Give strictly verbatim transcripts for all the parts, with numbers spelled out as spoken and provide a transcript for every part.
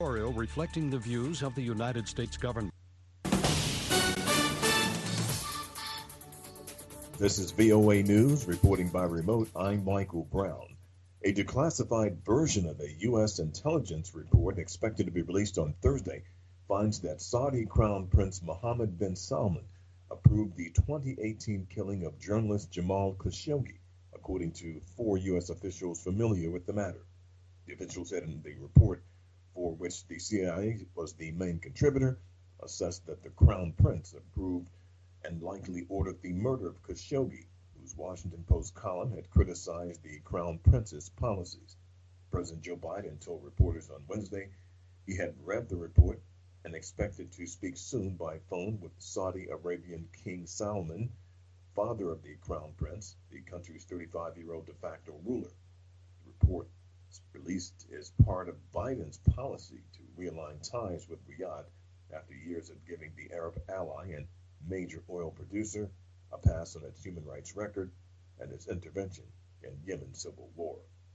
Editorial reflecting the views of the United States government. This is V O A News, reporting by remote. I'm Michael Brown. A declassified version of a U S intelligence report expected to be released on Thursday finds that Saudi Crown Prince Mohammed bin Salman approved the twenty eighteen killing of journalist Jamal Khashoggi, according to four U S officials familiar with the matter. The officials said in the report, for which the C I A was the main contributor, assessed that the Crown Prince approved and likely ordered the murder of Khashoggi, whose Washington Post column had criticized the Crown Prince's policies. President Joe Biden told reporters on Wednesday he had read the report and expected to speak soon by phone with Saudi Arabian King Salman, father of the Crown Prince, the country's thirty-five-year-old de facto ruler. The report released is part of Biden's policy to realign ties with Riyadh after years of giving the Arab ally and major oil producer a pass on its human rights record and its intervention in Yemen's civil war.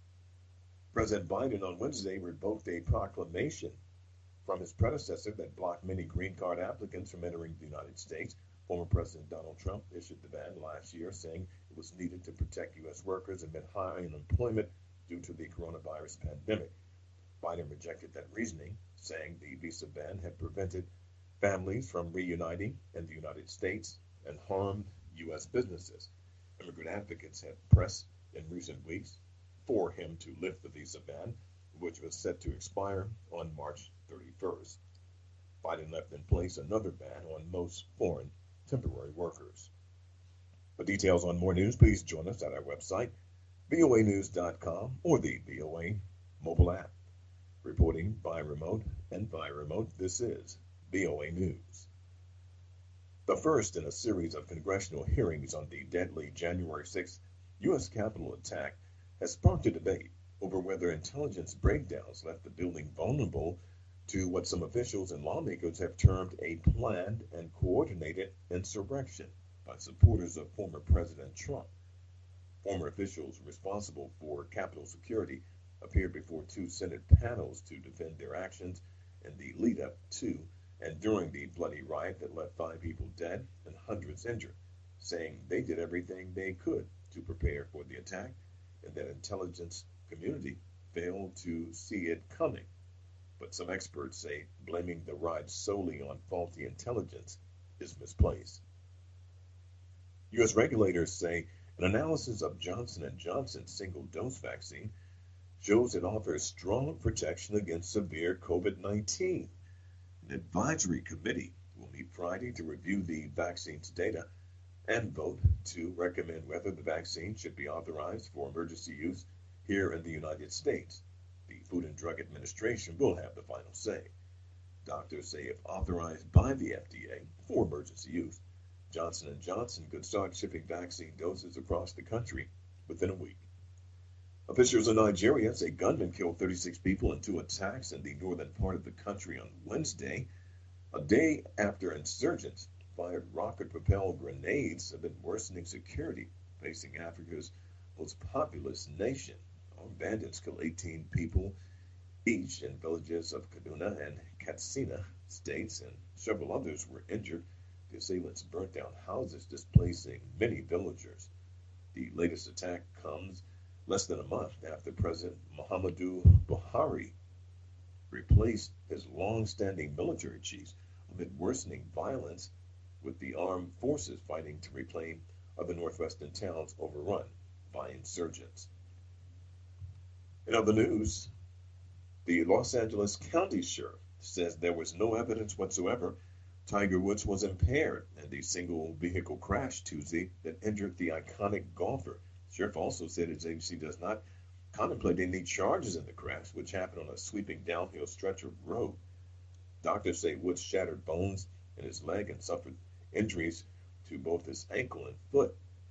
President Biden on Wednesday revoked a proclamation from his predecessor that blocked many green card applicants from entering the United States. Former President Donald Trump issued the ban last year, saying it was needed to protect U S workers amid high unemployment due to the coronavirus pandemic. Biden rejected that reasoning, saying the visa ban had prevented families from reuniting in the United States and harmed U S businesses. Immigrant advocates have pressed in recent weeks for him to lift the visa ban, which was set to expire on March thirty-first. Biden left in place another ban on most foreign temporary workers. For details on more news, please join us at our website, V O A news dot com, or the V O A mobile app. Reporting by remote and by remote, this is V O A News. The first in a series of congressional hearings on the deadly January sixth U S Capitol attack has sparked a debate over whether intelligence breakdowns left the building vulnerable to what some officials and lawmakers have termed a planned and coordinated insurrection by supporters of former President Trump. Former officials responsible for Capitol security appeared before two Senate panels to defend their actions in the lead-up to and during the bloody riot that left five people dead and hundreds injured, saying they did everything they could to prepare for the attack and that intelligence community failed to see it coming. But some experts say blaming the riot solely on faulty intelligence is misplaced. U S regulators say an analysis of Johnson and Johnson's single-dose vaccine shows it offers strong protection against severe COVID nineteen. An advisory committee will meet Friday to review the vaccine's data and vote to recommend whether the vaccine should be authorized for emergency use here in the United States. The Food and Drug Administration will have the final say. Doctors say if authorized by the F D A for emergency use, Johnson and Johnson could start shipping vaccine doses across the country within a week. Officials in Nigeria say gunmen killed thirty-six people in two attacks in the northern part of the country on Wednesday, a day after insurgents fired rocket-propelled grenades have been worsening security facing Africa's most populous nation. Bandits killed eighteen people each in villages of Kaduna and Katsina states, and several others were injured. The assailants burnt down houses, displacing many villagers. The latest attack comes less than a month after President Muhammadu Buhari replaced his long-standing military chiefs amid worsening violence, with the armed forces fighting to reclaim other northwestern towns overrun by insurgents. In other news, the Los Angeles County Sheriff says there was no evidence whatsoever Tiger Woods was impaired in the single vehicle crash Tuesday that injured the iconic golfer. Sheriff also said his agency does not contemplate any charges in the crash, which happened on a sweeping downhill stretch of road. Doctors say Woods shattered bones in his leg and suffered injuries to both his ankle and foot.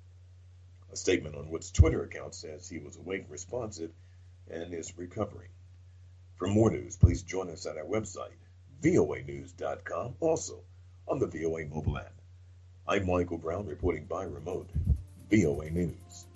A statement on Woods' Twitter account says he was awake, responsive, and is recovering. For more news, please join us at our website, V O A news dot com, also on the V O A mobile app. I'm Michael Brown, reporting by remote, V O A News.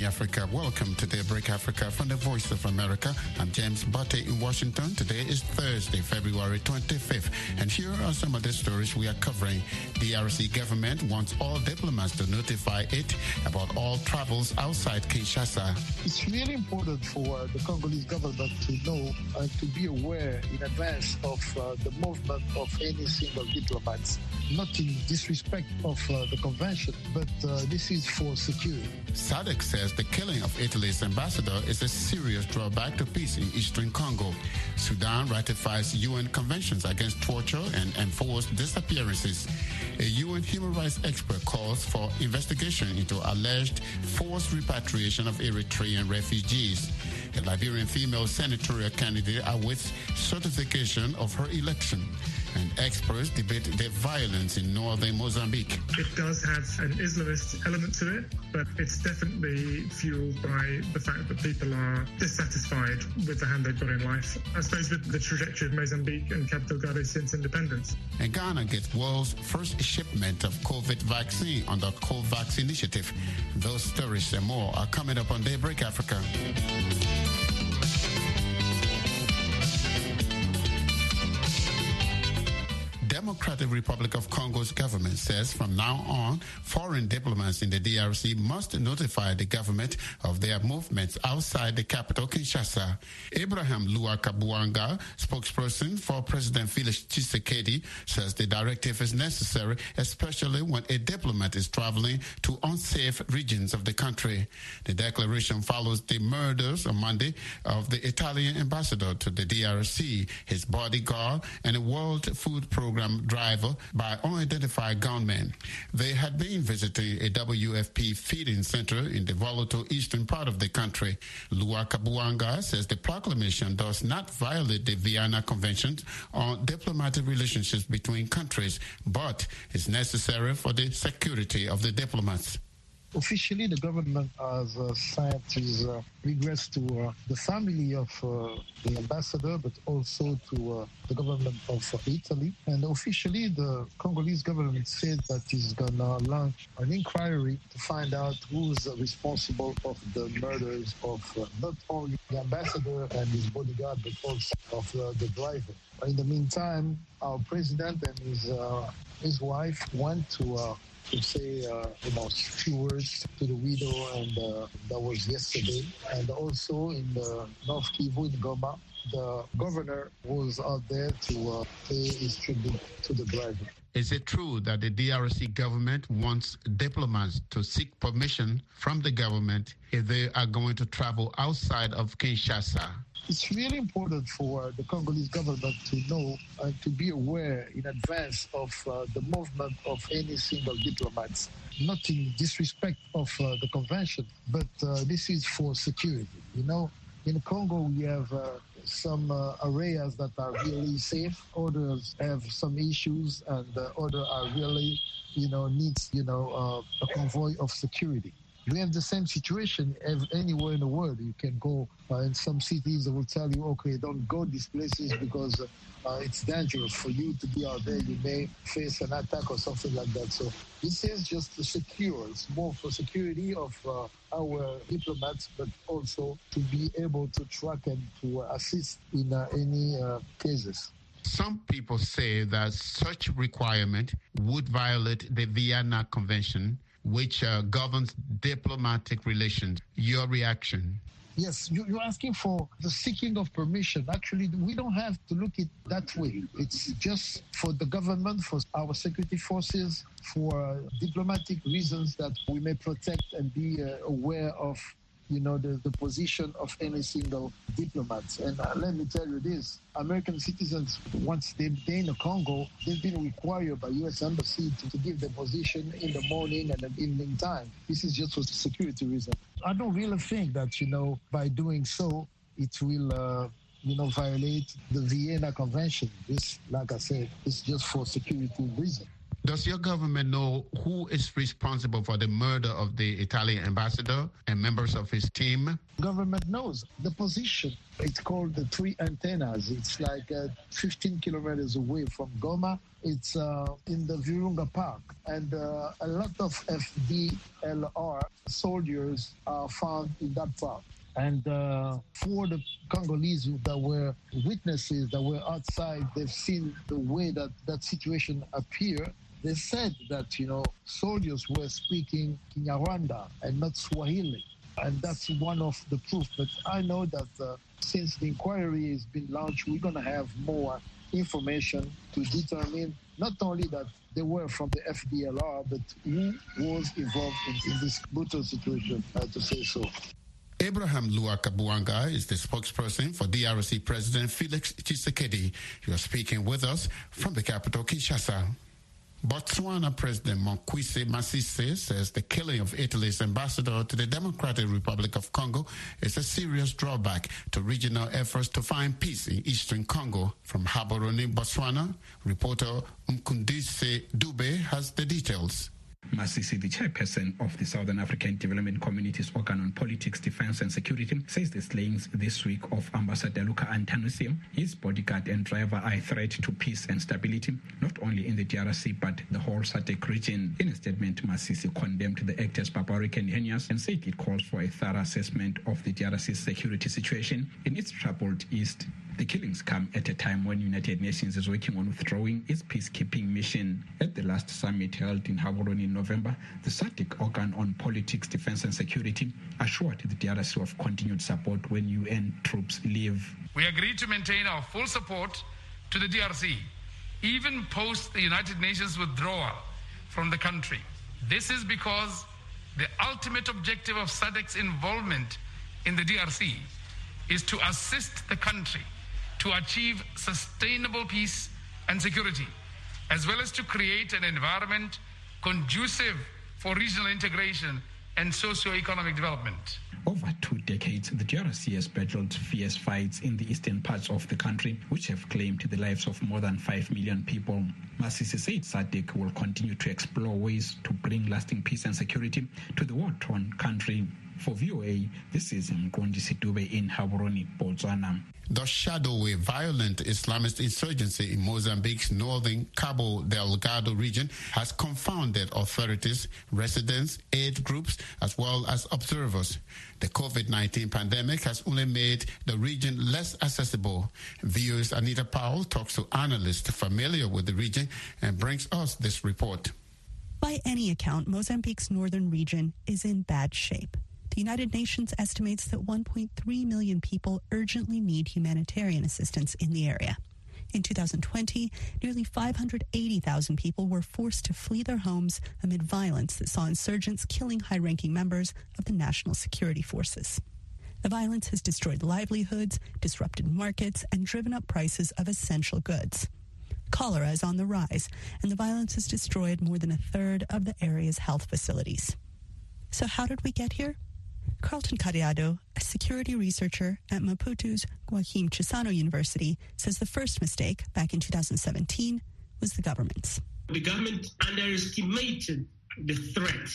Africa. Welcome to Daybreak Africa from the Voice of America. I'm James Butte in Washington. Today is Thursday, February twenty-fifth. And here are some of the stories we are covering. D R C government wants all diplomats to notify it about all travels outside Kinshasa. It's really important for the Congolese government to know and to be aware in advance of uh, the movement of any single diplomats. Not in disrespect of uh, the convention, but uh, this is for security. S A D C says the killing of Italy's ambassador is a serious drawback to peace in eastern Congo. Sudan ratifies U N conventions against torture and enforced disappearances. A U N human rights expert calls for investigation into alleged forced repatriation of Eritrean refugees. A Liberian female senatorial candidate awaits certification of her election. And experts debate the violence in northern Mozambique. It does have an Islamist element to it, but it's definitely fueled by the fact that people are dissatisfied with the hand they've got in life. I suppose with the trajectory of Mozambique and Cabo Delgado since independence. And Ghana gets world's first shipment of COVID vaccine on the COVAX initiative. Those stories and more are coming up on Daybreak Africa. Democratic Republic of Congo's government says from now on, foreign diplomats in the D R C must notify the government of their movements outside the capital, Kinshasa. Abraham Luakabuanga, spokesperson for President Felix Tshisekedi, says the directive is necessary, especially when a diplomat is traveling to unsafe regions of the country. The declaration follows the murders on Monday of the Italian ambassador to the D R C, his bodyguard, and a World Food Program driver by unidentified gunmen. They had been visiting a W F P feeding center in the volatile eastern part of the country. Luakabuanga says the proclamation does not violate the Vienna Convention on diplomatic relationships between countries, but is necessary for the security of the diplomats. Officially, the government has uh, sent his uh, regrets to uh, the family of uh, the ambassador, but also to uh, the government of uh, Italy. And officially, the Congolese government said that it's going to launch an inquiry to find out who's responsible of the murders of uh, not only the ambassador and his bodyguard, but also of uh, the driver. In the meantime, our president and his uh, his wife went to uh, to say, uh, you know, few words to the widow, and uh, that was yesterday. And also in the North Kivu, in Goma, the governor was out there to uh, pay his tribute to the driver. Is it true that the D R C government wants diplomats to seek permission from the government if they are going to travel outside of Kinshasa? It's really important for the Congolese government to know and to be aware in advance of uh, the movement of any single diplomats. Not in disrespect of uh, the convention, but uh, this is for security. You know, in Congo we have uh, some uh, areas that are really safe. Others have some issues, and uh, others are really, you know, needs, you know, uh, a convoy of security. We have the same situation anywhere in the world. You can go uh, in some cities, they will tell you, okay, don't go these places because uh, it's dangerous for you to be out there. You may face an attack or something like that. So this is just to secure. It's more for security of uh, our diplomats, but also to be able to track and to assist in uh, any uh, cases. Some people say that such requirement would violate the Vienna Convention, which uh, governs diplomatic relations. Your reaction? Yes, you're asking for the seeking of permission. Actually, we don't have to look at it that way. It's just for the government, for our security forces, for uh, diplomatic reasons that we may protect and be uh, aware of, you know, the, the position of any single diplomat. And uh, let me tell you this, American citizens, once they've been in the Congo, they've been required by U S Embassy to, to give their position in the morning and the evening time. This is just for security reasons. I don't really think that, you know, by doing so, it will, uh, you know, violate the Vienna Convention. This, like I said, is just for security reasons. Does your government know who is responsible for the murder of the Italian ambassador and members of his team? Government knows the position. It's called the Three Antennas. It's like uh, fifteen kilometers away from Goma. It's uh, in the Virunga Park. And uh, a lot of F D L R soldiers are found in that park. And uh, for the Congolese that were witnesses, that were outside, they've seen the way that that situation appeared. They said that, you know, soldiers were speaking Kinyarwanda and not Swahili. And that's one of the proof. But I know that uh, since the inquiry has been launched, we're going to have more information to determine not only that they were from the F D L R, but who was involved in, in this brutal situation, uh, to say so. Abraham Luakabuanga is the spokesperson for D R C President Felix Tshisekedi. He was speaking with us from the capital, Kinshasa. Botswana President Mokgweetsi Masisi says the killing of Italy's ambassador to the Democratic Republic of Congo is a serious drawback to regional efforts to find peace in eastern Congo. From Gaborone, Botswana, reporter Mkundise Dube has the details. Masisi, the chairperson of the Southern African Development Community's organ on politics, defense and security, says the slayings this week of Ambassador Luca Antanusi, his bodyguard and driver, are a threat to peace and stability, not only in the D R C but the whole S A D C region. In a statement, Masisi condemned the act as barbaric and heinous and said it calls for a thorough assessment of the D R C's security situation in its troubled east. The killings come at a time when United Nations is working on withdrawing its peacekeeping mission. At the last summit held in Gaborone in November, the S A D C organ on politics, defense and security assured the D R C of continued support when U N troops leave. We agreed to maintain our full support to the D R C, even post the United Nations withdrawal from the country. This is because the ultimate objective of S A D C's involvement in the D R C is to assist the country to achieve sustainable peace and security, as well as to create an environment conducive for regional integration and socio-economic development. Over two decades, the D R C has battled fierce fights in the eastern parts of the country, which have claimed the lives of more than five million people. Masisi said S A D C will continue to explore ways to bring lasting peace and security to the war-torn country. For V O A, this is Mkundise Dube in Gaborone, Botswana. The shadowy violent Islamist insurgency in Mozambique's northern Cabo Delgado region has confounded authorities, residents, aid groups, as well as observers. The COVID nineteen pandemic has only made the region less accessible. V O A's Anita Powell talks to analysts familiar with the region and brings us this report. By any account, Mozambique's northern region is in bad shape. The United Nations estimates that one point three million people urgently need humanitarian assistance in the area. In two thousand twenty, nearly five hundred eighty thousand people were forced to flee their homes amid violence that saw insurgents killing high-ranking members of the national security forces. The violence has destroyed livelihoods, disrupted markets, and driven up prices of essential goods. Cholera is on the rise, and the violence has destroyed more than a third of the area's health facilities. So how did we get here? Carlton Cariado, a security researcher at Maputo's Joaquim Chissano University, says the first mistake back in two thousand seventeen was the government's. The government underestimated the threat.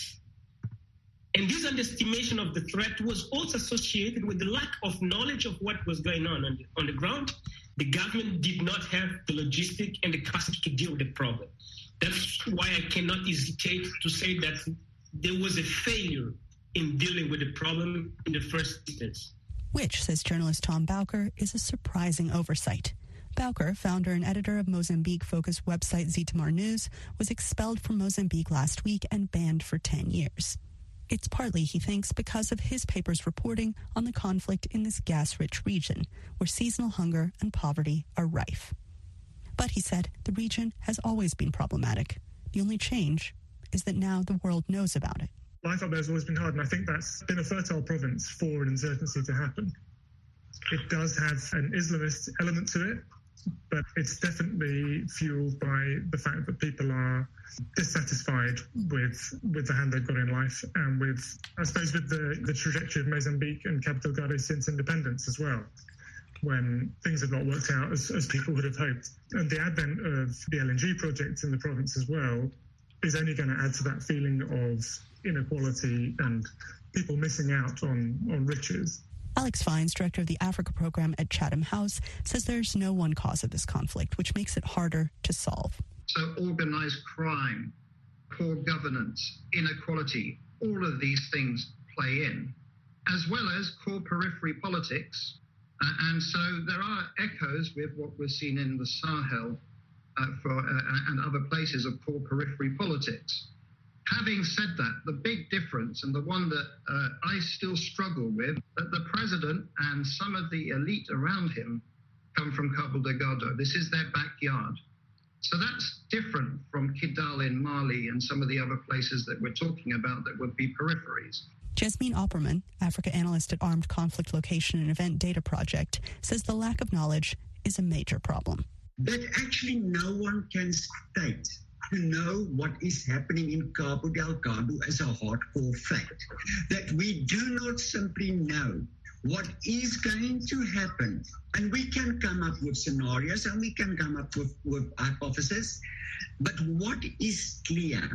And this underestimation of the threat was also associated with the lack of knowledge of what was going on on the, on the ground. The government did not have the logistic and the capacity to deal with the problem. That's why I cannot hesitate to say that there was a failure in dealing with the problem in the first instance. Which, says journalist Tom Bowker, is a surprising oversight. Bowker, founder and editor of Mozambique-focused website Zitamar News, was expelled from Mozambique last week and banned for ten years. It's partly, he thinks, because of his paper's reporting on the conflict in this gas-rich region, where seasonal hunger and poverty are rife. But, he said, the region has always been problematic. The only change is that now the world knows about it. Life up there has always been hard, and I think that's been a fertile province for an insurgency to happen. It does have an Islamist element to it, but it's definitely fueled by the fact that people are dissatisfied with with the hand they've got in life, and with, I suppose, with the, the trajectory of Mozambique and Cabo Delgado since independence as well, when things have not worked out as, as people would have hoped. And the advent of the L N G project in the province as well is only going to add to that feeling of inequality and people missing out on, on riches. Alex Fines, director of the Africa program at Chatham House, says there's no one cause of this conflict, which makes it harder to solve. So organized crime, poor governance, inequality, all of these things play in, as well as core periphery politics. Uh, and so there are echoes with what we're seeing in the Sahel uh, for, uh, and other places of core periphery politics. Having said that, the big difference, and the one that uh, I still struggle with, that the president and some of the elite around him come from Cabo Delgado. This is their backyard. So that's different from Kidal in Mali and some of the other places that we're talking about that would be peripheries. Jasmine Opperman, Africa analyst at Armed Conflict Location and Event Data Project, says the lack of knowledge is a major problem. That actually no one can state to know what is happening in Cabo Delgado as a hardcore fact. That we do not simply know what is going to happen. And we can come up with scenarios and we can come up with, with hypotheses. But what is clear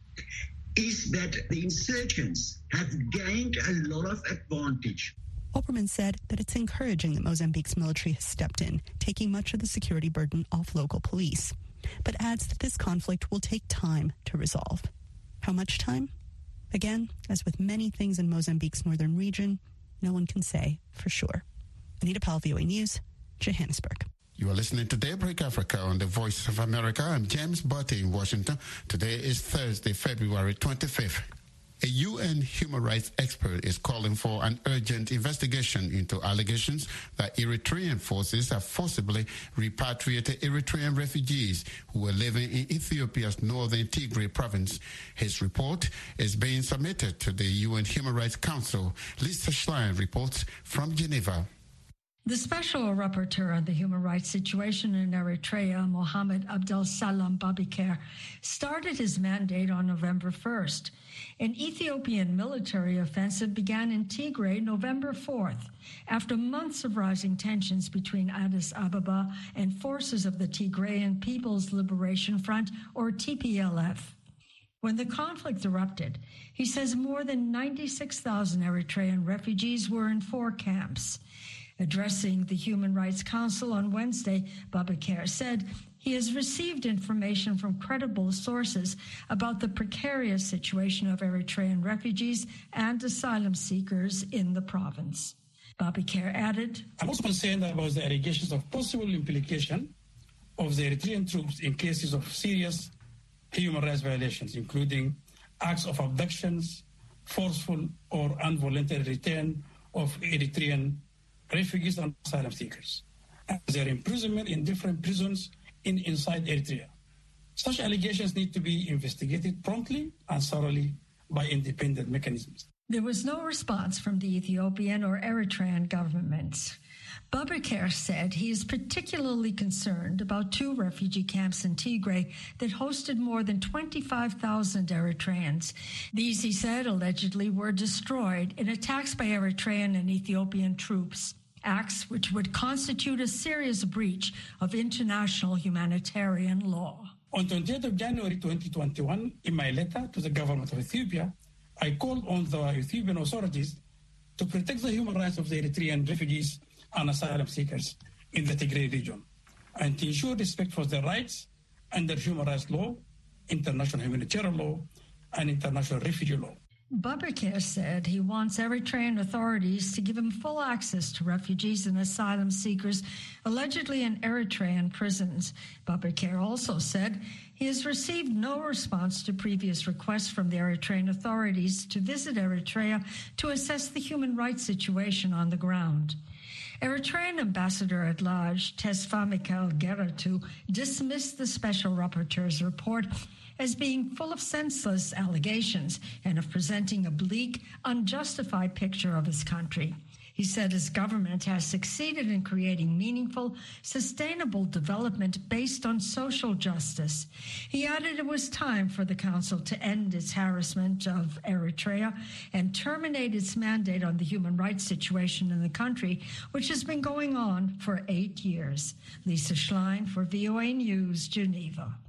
is that the insurgents have gained a lot of advantage. Opperman said that it's encouraging that Mozambique's military has stepped in, taking much of the security burden off local police, but adds that this conflict will take time to resolve. How much time? Again, as with many things in Mozambique's northern region, no one can say for sure. Anita Powell, V O A News, Johannesburg. You are listening to Daybreak Africa on the Voice of America. I'm James Butte in Washington. Today is Thursday, February twenty-fifth. A U N human rights expert is calling for an urgent investigation into allegations that Eritrean forces have forcibly repatriated Eritrean refugees who were living in Ethiopia's northern Tigray province. His report is being submitted to the U N Human Rights Council. Lisa Schlein reports from Geneva. The Special Rapporteur on the human rights situation in Eritrea, Mohammed Abdel Salam Babikar, started his mandate on November first. An Ethiopian military offensive began in Tigray November fourth, after months of rising tensions between Addis Ababa and forces of the Tigrayan People's Liberation Front, or T P L F. When the conflict erupted, he says more than ninety-six thousand Eritrean refugees were in four camps. Addressing the Human Rights Council on Wednesday, Babikar said he has received information from credible sources about the precarious situation of Eritrean refugees and asylum seekers in the province. Babikar added, I'm also concerned about the allegations of possible implication of the Eritrean troops in cases of serious human rights violations, including acts of abductions, forceful or involuntary return of Eritrean refugees and asylum seekers, and their imprisonment in different prisons in inside Eritrea. Such allegations need to be investigated promptly and thoroughly by independent mechanisms. There was no response from the Ethiopian or Eritrean governments. Babikar said he is particularly concerned about two refugee camps in Tigray that hosted more than twenty-five thousand Eritreans. These, he said, allegedly were destroyed in attacks by Eritrean and Ethiopian troops, acts which would constitute a serious breach of international humanitarian law. On twentieth of January twenty twenty-one, in my letter to the government of Ethiopia, I called on the Ethiopian authorities to protect the human rights of the Eritrean refugees and asylum seekers in the Tigray region, and to ensure respect for their rights under human rights law, international humanitarian law, and international refugee law. Babikar said he wants Eritrean authorities to give him full access to refugees and asylum seekers allegedly in Eritrean prisons. Babikar also said he has received no response to previous requests from the Eritrean authorities to visit Eritrea to assess the human rights situation on the ground. Eritrean ambassador at large, Tesfa Mikhail Geratu, dismissed the special rapporteur's report as being full of senseless allegations and of presenting a bleak, unjustified picture of his country. He said his government has succeeded in creating meaningful, sustainable development based on social justice. He added it was time for the council to end its harassment of Eritrea and terminate its mandate on the human rights situation in the country, which has been going on for eight years. Lisa Schlein for V O A News, Geneva.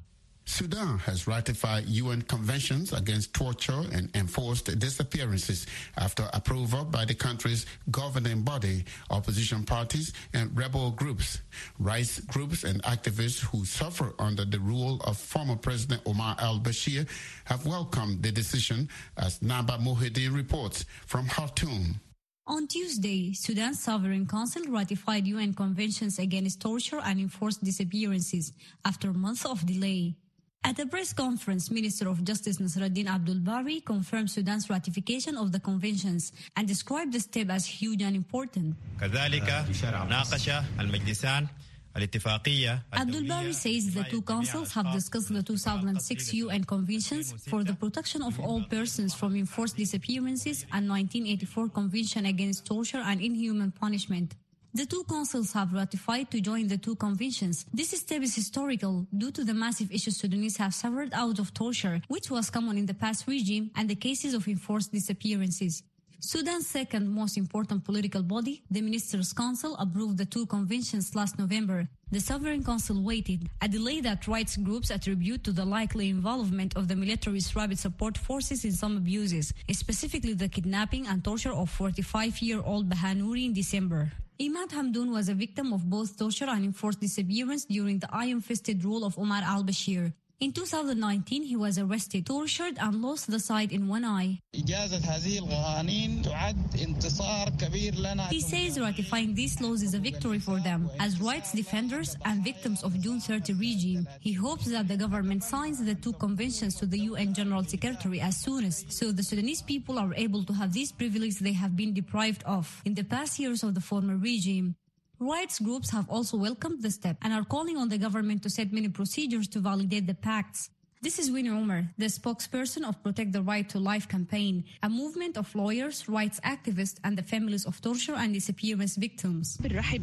Sudan has ratified U N conventions against torture and enforced disappearances after approval by the country's governing body, opposition parties, and rebel groups. Rights groups and activists who suffer under the rule of former President Omar al-Bashir have welcomed the decision, as Naba Mohideen reports from Khartoum. On Tuesday, Sudan's Sovereign Council ratified U N conventions against torture and enforced disappearances after months of delay. At a press conference, Minister of Justice Nasruddin Abdul Bari confirmed Sudan's ratification of the conventions and described the step as huge and important. Abdul Bari says the two councils have discussed the two thousand six U N conventions for the protection of all persons from enforced disappearances and nineteen eighty-four Convention against torture and inhuman punishment. The two councils have ratified to join the two conventions. This step is historical due to the massive issues Sudanese have suffered out of torture, which was common in the past regime, and the cases of enforced disappearances. Sudan's second most important political body, the Ministers' Council, approved the two conventions last November. The Sovereign Council waited, a delay that rights groups attribute to the likely involvement of the military's rapid support forces in some abuses, specifically the kidnapping and torture of forty-five-year-old Bahanuri in December. Imad Hamdoun was a victim of both torture and enforced disappearance during the iron-fisted rule of Omar al-Bashir. In two thousand nineteen, he was arrested, tortured, and lost the sight in one eye. He says ratifying these laws is a victory for them as rights defenders and victims of June thirtieth regime. He hopes that the government signs the two conventions to the U N General Secretary as soon as, so the Sudanese people are able to have these privileges they have been deprived of in the past years of the former regime. Rights groups have also welcomed the step and are calling on the government to set many procedures to validate the pacts. This is Winnie Omar, the spokesperson of Protect the Right to Life campaign, a movement of lawyers, rights activists, and the families of torture and disappearance victims.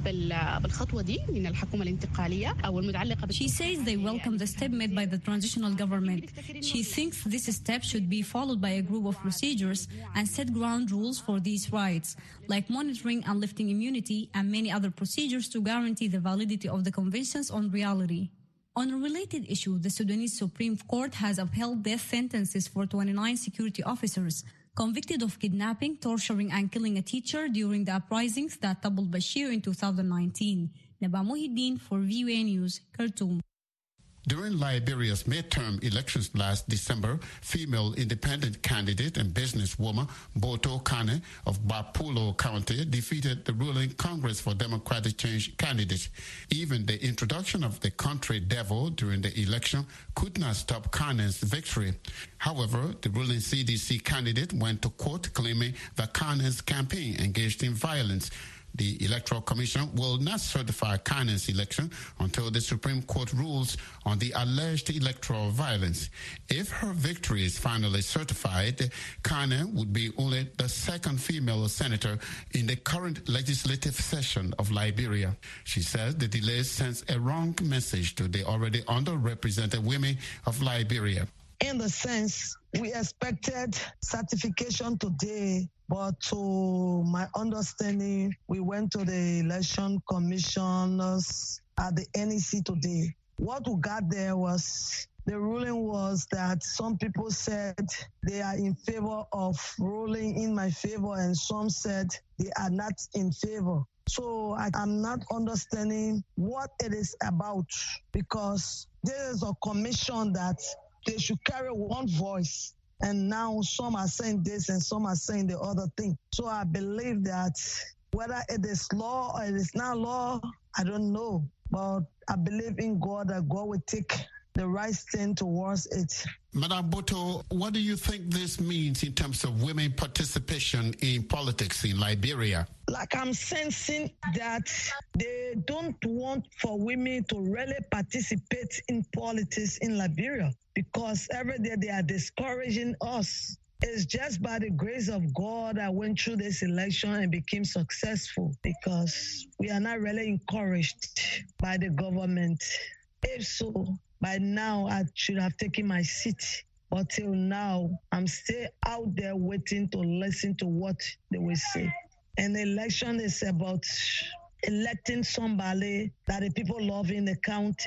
She says they welcome the step made by the transitional government. She thinks this step should be followed by a group of procedures and set ground rules for these rights, like monitoring and lifting immunity and many other procedures to guarantee the validity of the conventions on reality. On a related issue, the Sudanese Supreme Court has upheld death sentences for twenty-nine security officers convicted of kidnapping, torturing, and killing a teacher during the uprisings that toppled Bashir in two thousand nineteen. Naba Mohideen for V O A News, Khartoum. During Liberia's midterm elections last December, female independent candidate and businesswoman Boto Kane of Bapulo County defeated the ruling Congress for Democratic Change candidate. Even the introduction of the country devil during the election could not stop Kane's victory. However, the ruling C D C candidate went to court claiming that Kane's campaign engaged in violence. The Electoral Commission will not certify Kane's election until the Supreme Court rules on the alleged electoral violence. If her victory is finally certified, Kane would be only the second female senator in the current legislative session of Liberia. She says the delay sends a wrong message to the already underrepresented women of Liberia. In the sense, we expected certification today, but to my understanding, we went to the election commissioners at the N E C today. What we got there was, the ruling was that some people said they are in favor of ruling in my favor, and some said they are not in favor. So I am not understanding what it is about, because there is a commission that they should carry one voice. And now some are saying this and some are saying the other thing. So I believe that whether it is law or it is not law, I don't know. But I believe in God that God will take the right stand towards it. Madam Boto, what do you think this means in terms of women participation in politics in Liberia? Like I'm sensing that they don't want for women to really participate in politics in Liberia, because every day they are discouraging us. It's just by the grace of God I went through this election and became successful, because we are not really encouraged by the government. If so, by now I should have taken my seat. But till now, I'm still out there waiting to listen to what they will say. An election is about electing somebody that the people love in the county.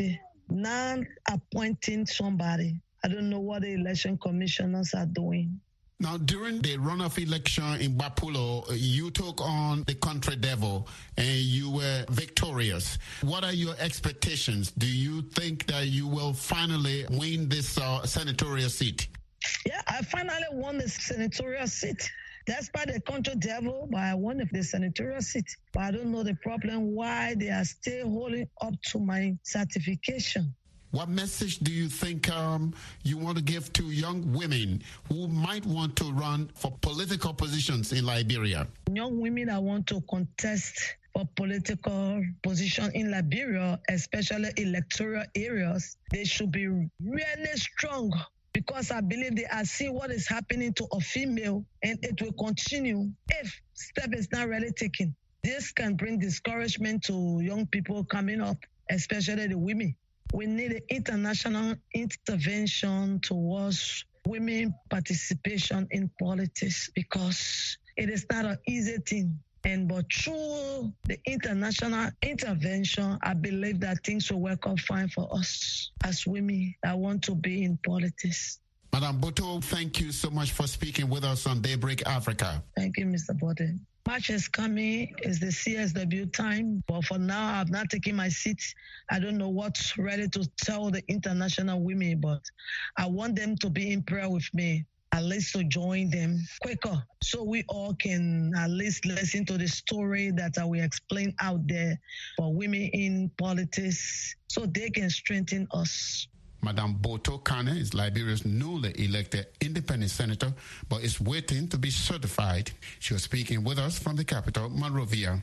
not appointing somebody. I don't know what the election commissioners are doing. Now, during the runoff election in Bapulo, you took on the country devil and you were victorious. What are your expectations? Do you think that you will finally win this uh, senatorial seat? Yeah, I finally won the senatorial seat. That's by the country devil, but I won the senatorial seat. But I don't know the problem why they are still holding up to my certification. What message do you think um, you want to give to young women who might want to run for political positions in Liberia? Young women that want to contest for political position in Liberia, especially electoral areas, they should be really strong, because I believe they are seeing what is happening to a female, and it will continue if step is not really taken. This can bring discouragement to young people coming up, especially the women. We need an international intervention towards women participation in politics, because it is not an easy thing. And but through the international intervention, I believe that things will work out fine for us as women that want to be in politics. Madam Boto, thank you so much for speaking with us on Daybreak Africa. Thank you, Mister Bode. March is coming. It's the C S W time. But for now, I've not taken my seat. I don't know what's ready to tell the international women, but I want them to be in prayer with me, at least to join them quicker, so we all can at least listen to the story that I will explain out there for women in politics, so they can strengthen us. Madam Boto Kane is Liberia's newly elected independent senator, but is waiting to be certified. She was speaking with us from the capital, Monrovia.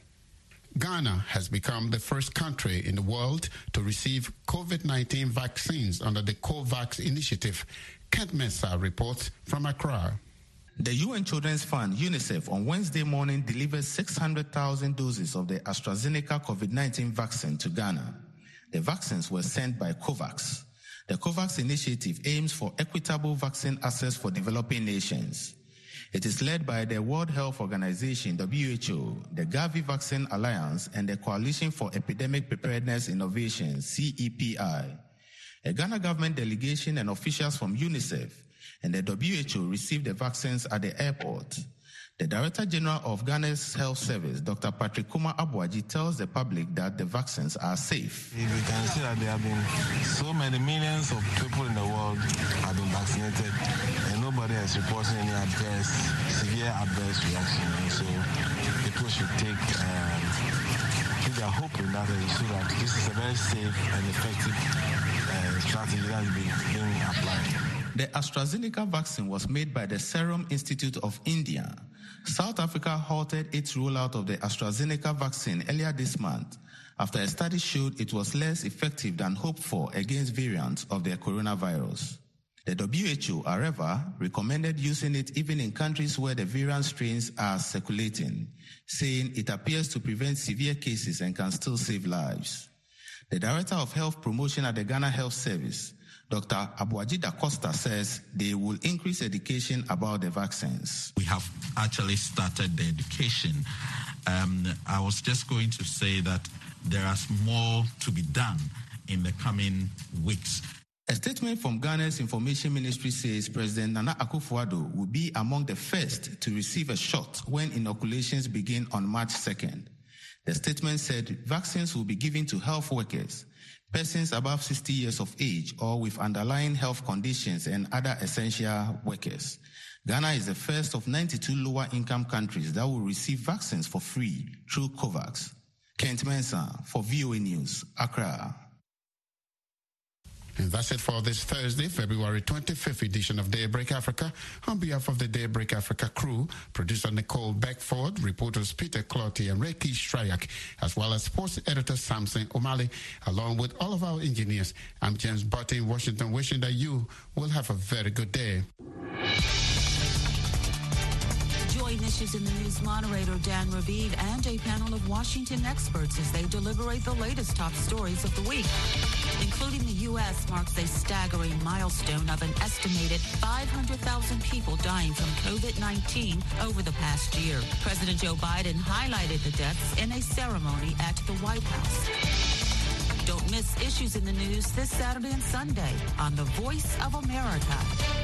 Ghana has become the first country in the world to receive COVID nineteen vaccines under the COVAX initiative. Kent Mensah reports from Accra. The U N Children's Fund, UNICEF, on Wednesday morning delivered six hundred thousand doses of the AstraZeneca COVID nineteen vaccine to Ghana. The vaccines were sent by COVAX. The COVAX initiative aims for equitable vaccine access for developing nations. It is led by the World Health Organization, W H O, the Gavi Vaccine Alliance, and the Coalition for Epidemic Preparedness Innovation, C E P I. A Ghana government delegation and officials from UNICEF and the W H O received the vaccines at the airport. The Director General of Ghana's Health Service, Doctor Patrick Kuma Abuaji, tells the public that the vaccines are safe. We can see that there have been so many millions of people in the world have been vaccinated, and nobody has reported any adverse, severe adverse reaction. And so people should take, um, take their hope in that, so that this is a very safe and effective uh, strategy that is being applied. The AstraZeneca vaccine was made by the Serum Institute of India. South Africa halted its rollout of the AstraZeneca vaccine earlier this month after a study showed it was less effective than hoped for against variants of the coronavirus. The W H O, however, recommended using it even in countries where the variant strains are circulating, saying it appears to prevent severe cases and can still save lives. The Director of Health Promotion at the Ghana Health Service, Doctor Abuaji Da Costa, says they will increase education about the vaccines. We have actually started the education. Um, I was just going to say that there is more to be done in the coming weeks. A statement from Ghana's Information Ministry says President Nana Akufo-Addo will be among the first to receive a shot when inoculations begin on March second. The statement said vaccines will be given to health workers, persons above sixty years of age or with underlying health conditions, and other essential workers. Ghana is the first of ninety-two lower-income countries that will receive vaccines for free through COVAX. Kent Mensah for V O A News, Accra. And that's it for this Thursday, February twenty-fifth edition of Daybreak Africa. On behalf of the Daybreak Africa crew, producer Nicole Beckford, reporters Peter Clotty and Reiki Strayak, as well as sports editor Samson O'Malley, along with all of our engineers, I'm James Butte in Washington, wishing that you will have a very good day. Join Issues in the News moderator Dan Ravid and a panel of Washington experts as they deliberate the latest top stories of the week, including the U S marks a staggering milestone of an estimated five hundred thousand people dying from COVID nineteen over the past year. President Joe Biden highlighted the deaths in a ceremony at the White House. Don't miss issues in the news this Saturday and Sunday on The Voice of America.